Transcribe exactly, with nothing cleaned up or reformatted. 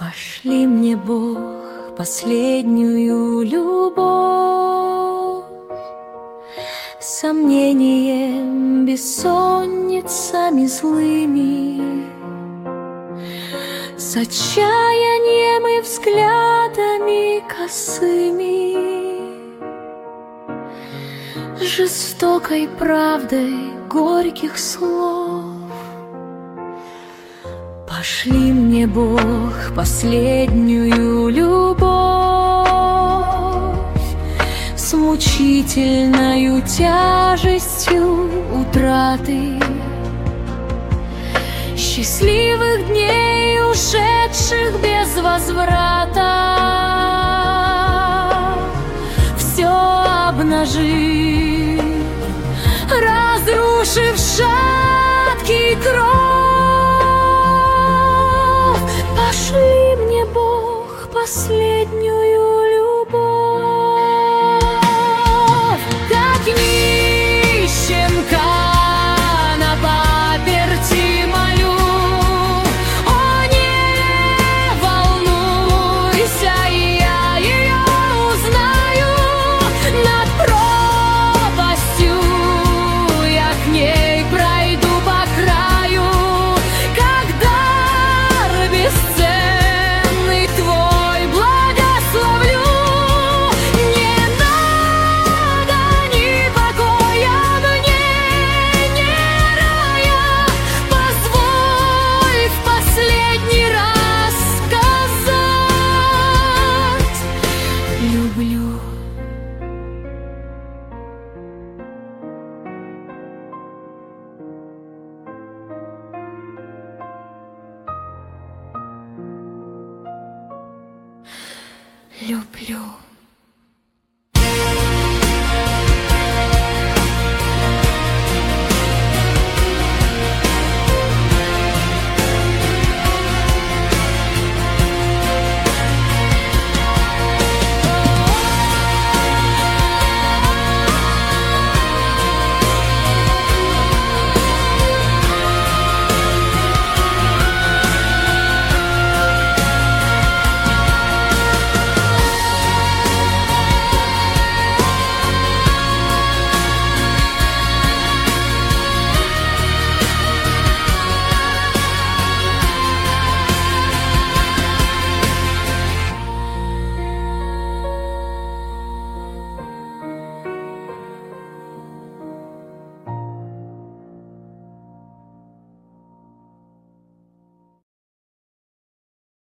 Пошли мне, Бог, последнюю любовь, сомнением, бессонницами злыми, с отчаянием и взглядами косыми, жестокой правдой горьких слов. Пошли мне, Бог, последнюю любовь с мучительною тяжестью утраты счастливых дней, ушедших без возврата, все обнажив, разрушив шаткий кров. Пошли мне, Бог, последнюю любовь, как нищенка на паперти молю. О, не волнуйся, я ее узнаю. Над пропастью я к ней пройду по краю, когда бесценный твой благословлю. Не надо ни покоя мне, ни рая. Позволь в последний раз сказать: люблю. Люблю.